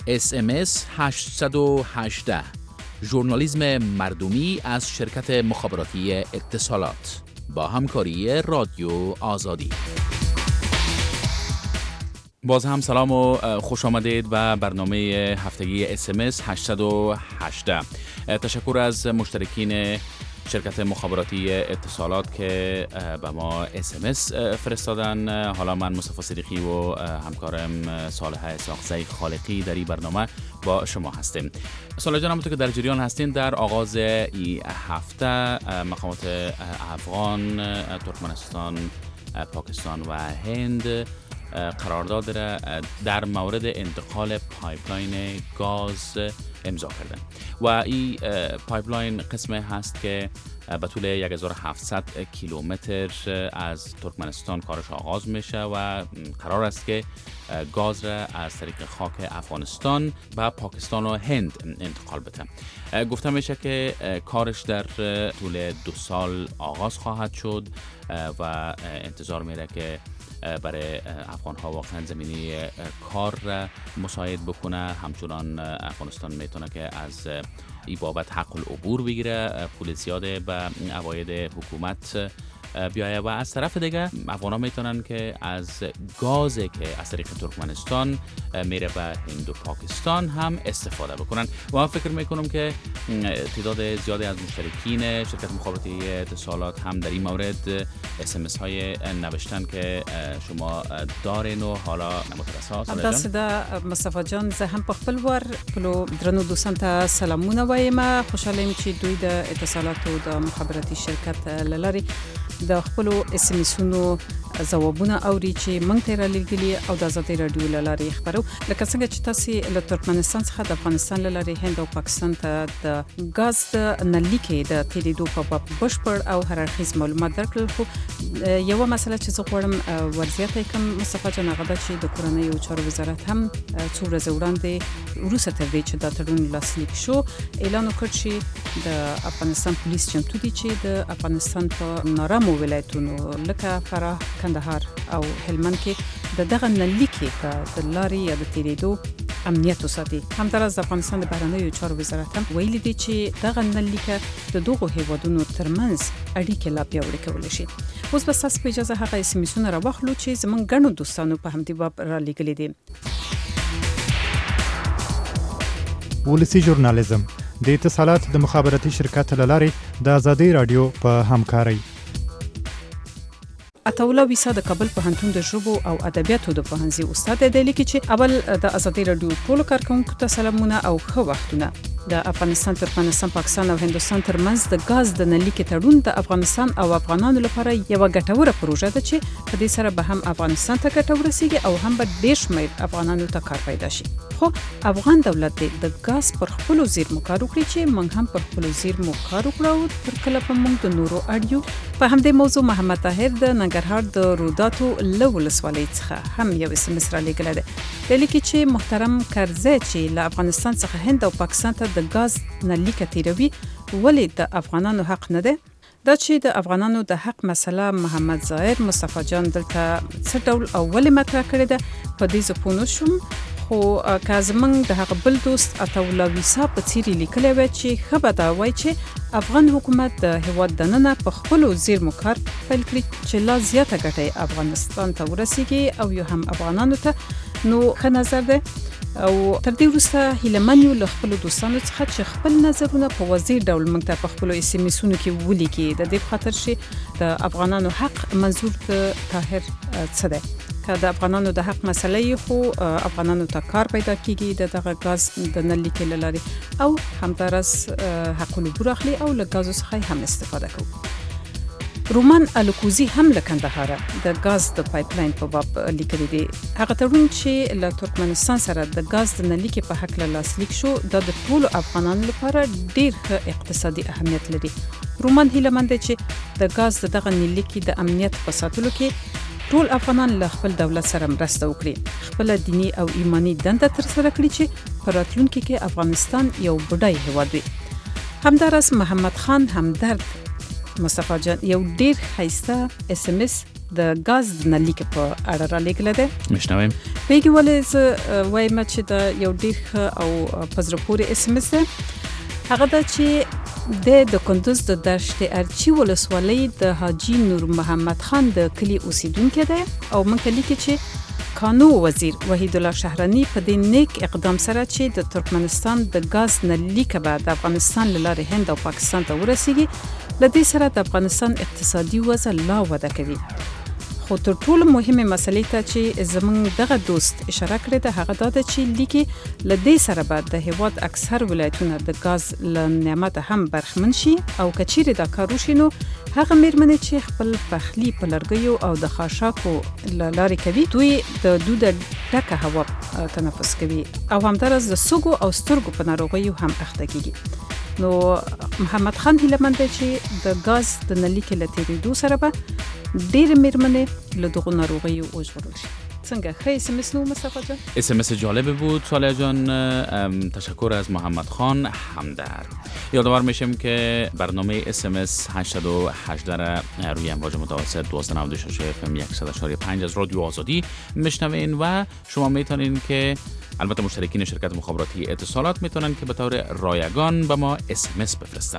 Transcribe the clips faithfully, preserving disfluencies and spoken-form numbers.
اس ام اس هشت یک هشت ژورنالیسم مردمی از شرکت مخابراتی اتصالات با همکاری رادیو آزادی. باز هم سلام و خوش آمدید و برنامه هفتگی اس ام اس هشت یک هشت. تشکر از مشترکین شرکت مخابراتی اتصالات که به ما اس ام اس فرستادن. حالا من مصطفی صدیقی و همکارم صالح اسحاقزی خالقی در این برنامه با شما هستیم. صالح جان، همونطور که در جریان هستین، در آغاز این هفته مقامات افغان، ترکمنستان، پاکستان و هند قرارداد را در مورد انتقال پایپلاین گاز امضا کردن و این پایپلاین قسم هست که به طول یک هزار و هفتصد کیلومتر از ترکمنستان کارش آغاز میشه و قرار است که گاز را از طریق خاک افغانستان به پاکستان و هند انتقال بده. گفته میشه که کارش در طول دو سال آغاز خواهد شد و انتظار میره که برای افغان ها واقعا زمینه کار را مساعد بکنه. همچنان افغانستان میتونه که از این بابت حق العبور بگیره، پول زیاده به عواید حکومت بیایه و از طرف دیگه افغان ها میتونن که از گازی که از طریق ترکمنستان میره به هند و پاکستان هم استفاده بکنن. و من فکر میکنم که تعداد زیادی از مشترکین شرکت مخابراتی اتصالات هم در این مورد اس ام اس های نوشتن که شما دارین و حالا مترسا. داسې ده مصطفی جان، زه هم په خپل ور خپلو درنو دوستانو ته سلامونه وایم. خوشحاله یم چې دوی د اتصالاتو د مخابراتي شرکت له لارې د خپلو اس ام اسونو ځوابونه اوري چې موږ ته رالیږلي او د ازادۍ راډیو له لارې خبرو. لکه څنګه چې تاسې له ترکمنستان څخه د افغانستان له لارې هند او پاکستان ته د ګاز د نلیکې د تېرېدو په باب بشپړ او هر اړخیز معلومات درکړل. خو یوه مسله چې زه غواړم ورزیاته کړم مصطفی جان، هغه ده چې د کورنیو چارو وزارت هم څو ورځې وړاندې وروسته تر دې چې دا تړون لاسلیک شو اعلان وکړ چې د افغانستان پولیس چمتو دي چې د افغانستان په نارامو ولایتونو لکه فراه، کندهار او هلمند کې د دغه نلیکې په د لارې یا د تېرېدو امنیت وساتي. همداراز د افغانستان د بهرنیو چارو وزارت هم ویلي دی چې دغه نلیکه د دغو هیوادونو ترمنځ اړیکې لا پیاوړې کولی شي. اوس به ستاسو په اجازه هغه اس ام اسونه راواخلو چې زموږ ګڼو دوستانو په همدې باب رالیږلي دي. ولسي ژورنالیزم د اتصالات د مخابراتي شرکت له لارې د ازادۍ راډیو په همکارۍ. عطاالله ویسا د کابل پوهنتون د ژبو او ادبیاتو د پوهنځي استاد دی. لیکي چې اول د ازادۍ راډیو ټولو کارکونکو ته سلامونه او ښه وختونه. د افغانستان، ترکمنستان، پاکستان او هندوستان ترمنځ د ګاز د نلیکې تړون د افغانستان او افغانانو لپاره یوه ګټوره پروژه ده چې په دې سره به هم افغانستان ته ګټه ورسیږي او هم به ډېر شمېر افغانانو ته کار پیدا شي. خو افغان دولت دی د ګاز پر خپلو زیرمو کار وکړي چې موږ هم پر خپلو زیرمو کار وکړو او تر کله به موږ د نورو اړیو. په همدې موضوع محمد طاهر د ننګرهار د روداتو له ولسوالۍ څخه هم یو اس ام اس رالیږلی دی. دی لیکي چې محترم کرزی چې له افغانستان څخه هند او پاکستان ته د ګاز نلیکه تیروي ولې د افغانانو حق نه دی؟ دا چې د افغانانو د حق مسله محمد ظاهر مصطفی جان دلته څه ډول او ولې مطرح کړې ده په دې زه پوه نه شوم. خو که زموږ د هغه بل دوست عطاالله ویسا په څیر لیکلی وی چې ښه به دا وایي چې افغان حکومت د هیواد دننه په خپلو زیرمو کار پیل کړي چې لا زیاته ګټه افغانستان ته ورسیږي او یا هم افغانانو ته. نو ښه نظر دی او تر دې وروسته هیلهمن یو له خپلو دوستانو څخه چې خپل نظرونه په واضح ډول موږ ته په خپلو اس ام اسونو کې ولیکي د دې په خاطر چې د افغانانو حق منظور د طاهر څه دی. که د افغانانو د حق مسله یې خو افغانانو ته کار پیدا کیږي د دغه ګاز د نلیکې له لارې او همداراز حق العبور اخلي او له ګازو څخه هم استفاده کوي. رومان الکوزی هم له کندهار د ګاز د پایپلاین په باب لیکلي دی. هغه تړون چې له ترکمنستان سره د ګاز د نلیکې په هکله لاسلیک شو دا د ټولو افغانانو لپاره ډیر ښه اقتصادي اهمیت لري. رومان هیلهمند دی چې د ګاز د دغه نلیکې د امنیت په ساتلو کې ټول افغانان له خپل دولت سره مرسته وکړي، خپل دینی او ایمانی دنده ترسره کړي چې په راتلونکي کې افغانستان یو بډای هیواد وي. همداراز محمد خان همدرد مصطفی جان یو ډیر ښایسته اس ام اس د غاز د نلیک په اړه را لګل ده. مشنویم پیګي ولې ز وایم چې د یو ډیر او پزرپوري اس ام اس ده. هغه د چې د کندوز د دشت ارچی ولسوالۍ د حاجی نور محمد خان د کلی اوسیدونکو ده او مونږ لیکي چې قانون وزیر وحید الله شهرانی په دې نیک اقدام سره چې د ترکمنستان د غاز نلیک به د افغانستان لاره هند او پاکستان ته ورسیږي، لدې سره د افغانستان اقتصادي وضع لا وده کوي. خو تر ټولو مهمه مسلې ته چې زمونږ دغه دوست اشاره کړې ده هغه دا ده چې لیکي لدې سره به د هیواد اکثر ولایتونه د غاز له نعمت هم برخمن شي او کچېره دا کار وشي نو هغه میرمنې چې خپل پخلی په لرګیو او د خاشاکو لارې کوي دوی د دود ډکه هوا تنفس کوي او همدارس د سږو او سترګو په ناروغیو هم اخته کیږي. نو محمد خان هیلمند چې د غاز د نلیک له تیریدو سره به ډېر میرمنې له دغه ناروغیو وژغورل شي. څنګه خیلی اس ام اس نو مصطفی جان؟ اس ام اس جالبی بود سالیا جان. تشکر از محمد خان همدر. یادآور میشم که برنامه اس ام اس هشتصد و هجده را روی امواج متوسط دوازده نود و شش اف ام صد و پنج از رادیو آزادی میشنوین و شما میتونین که البته مشترکین شرکت مخابراتی اتصالات میتونن که به طور رایگان به ما اس ام اس بفرستن.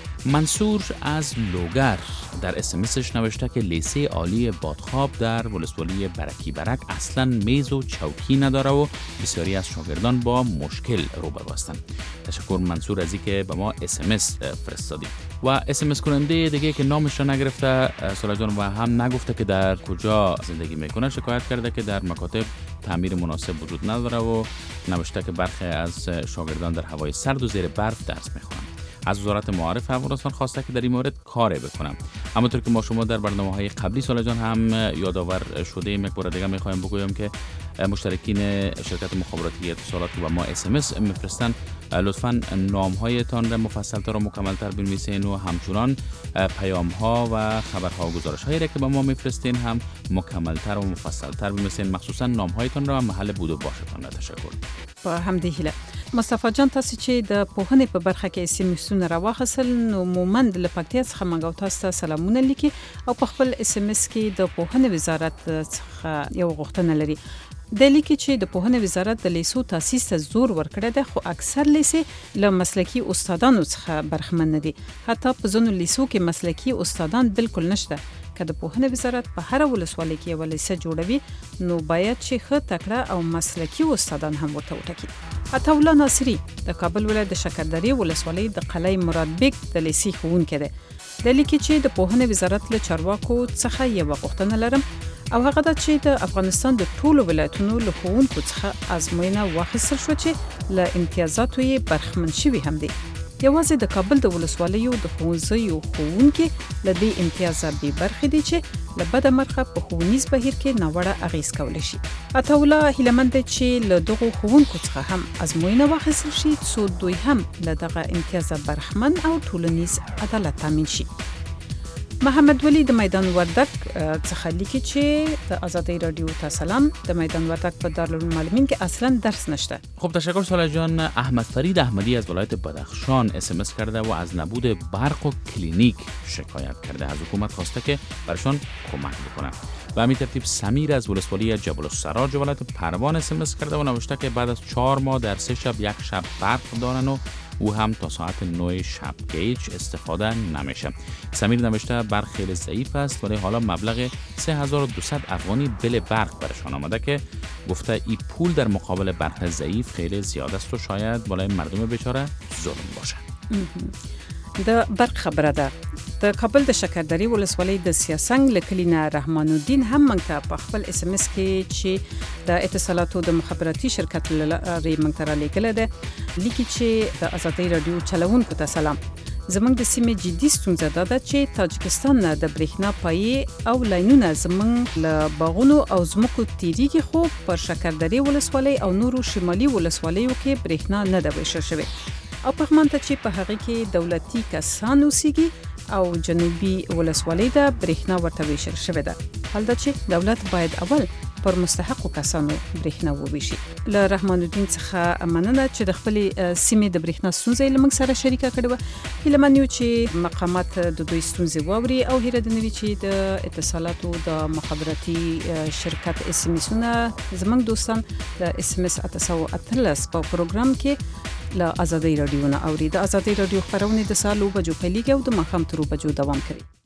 منصور از لوگر در اس ام اسش نوشته که لیسه عالی بادخواب در ولسوالی برکی برک اصلا میز و چوکی نداره و بسیاری از شاگردان با مشکل روبرو هستند. تشکر منصور از اینکه به ما اس ام اس فرستادی. و اس ام اس کننده دیگه که نامش را نگرفته سالا جان و هم نگفته که در کجا زندگی میکنه شکایت کرده که در مکاتب تعمیر مناسب وجود نداره و نوشته که برخی از شاگردان در هوای سرد و زیر برف درس میخونند. از وزارت معارف افغانستان خواسته که در این مورد کار بکنم. همونطور که ما شما در برنامه‌های قبلی سالا جان هم یادآور شده ایم، یک بار دیگه می‌خوایم بگویم که مشترکین شرکت مخابراتی اتصالات که با ما اس ام اس میفرستن لطفاً نام‌هایتان را مفصل‌تر و مکمل‌تر بنویسین و همچنان پیام‌ها و خبرها و گزارش‌هایی را که به ما میفرستین هم مکمل‌تر و مفصل‌تر بنویسین، مخصوصا نام‌هایتان را و محل بود و باشتان را. تشکر. په همدې هیله مصطفی جان تاسو چې د پوهنې په برخه کې اس ام اسونه راوخصل نو مومند له پکتیا څخه منګو تاسو ته سلامونه لیکي او په خپل اس ام اس کې د پوهنې وزارت څخه یو غوښتنه لري. د لیکي چې د پوهنې وزارت د لیسو تاسیس ته زور ورکړی دی خو اکثر لیسې له مسلکي استادانو څخه برخمن نه دي. حتی په ځینو لیسو کې مسلکي استادان بالکل نشته. که د پوهنې وزارت په هر ولسوالۍ کې یو لیسه جوړوي نو باید چې ښه تکړه او مسلکي استادان هم ورته وټاکي. عطا الله ناصري د کابل ولایت د شکردرې ولسوالۍ د قلعه مراد بیگ د لیسې ښوونکی دی. د لیکي چې د پوهنې وزارت له چارواکو څخه یوه غوښتنه لرم او هغه دا چې د افغانستان د ټولو ولایتونو له ښوونکو څخه ازموینه واخیستل شوه چې له امتیازاتو یې برخمن شوي هم دي. یوازې د کابل د ولسوالیو د ښوونځیو ښوونکي له دې امتیازه بې برخې دي چې له بده مرغه په ښوونیز بهیر کې ناوړه اغېز کولی شي. عطاالله هیلهمند دی چې له دغو ښوونکو څخه هم ازموینه واخیستل شي څو دوی هم له دغه امتیازه برخمن او ټولنیز عدالت تامین شي. محمد ولی د میدان وردک څخه لیکي چې د آزادی رادیو ته سلام. د میدان وردک په دارالمعلمین کې اصلا درس نشته. خب تشکر سالا جان. احمد فرید احمدی از ولایت بدخشان اس ام اس کرده و از نبود برق و کلینیک شکایت کرده. از حکومت خواسته که برشان کمک بکنه. و همین ترتیب سمیر از ولسوالی جبل السراج ولایت پروان اس ام اس کرده و نوشته که بعد از چهار ماه در سه شب یک شب برق دارن و او هم تا ساعت نه شب که هیچ استفاده نمیشه. سمیر نوشته برق خیلی ضعیف است ولی حالا مبلغ سه هزار و دویست افغانی بل برق برشان آمده که گفته این پول در مقابل برق ضعیف خیلی زیاد است و شاید بالای مردم بیچاره ظلم باشه. د برق خبره ده. د کابل د شکردرې ولسوالۍ د سیاسنګ لکلینا رحمان الدین هم موږ ته په خپل اس ام اس کې چې د اتصالاتو د مخابراتي شرکت لري موږ ته رالیکل ده لیکي چې د آزادی رادیو چلوونکو ته سلام. زموږ د سیمې جدي ستونزه ده چې تاجکستان نه د برېښنا پایې او لاینونه زموږ له باغونو او ځمکو تیریږي خو پر شکردرې ولسوالۍ او نورو شمالي ولسوالیو کې برېښنا نه ده ویشل شوې او پغمان ته چې په هغه کې دولتي کسان اوسېږي او جنوبي ولسوالۍ ده برېښنا ورته ویشل شوې ده. حال دا چې دولت باید اول پر مستحقو کسانو برېښنا وویشي. له رحمان الدین څخه مننه چې د خپل سیمې د برېښنا ستونزې لمنګ سره شریکه کړې و. هیله من یو چې مقامات د دوی ستونزې واوري او هیله د نوي چې د اتصالاتو د مخابراتي شرکت اس ام اسونه زمنګ دوستان د اس ام اس اتسو اتلس په پروګرام کې له ازادي رادیو نه اوري. د ازادي رادیو خبرونه د سالو بجو پیلېږي او د ماښام تر بجو دوام کوي.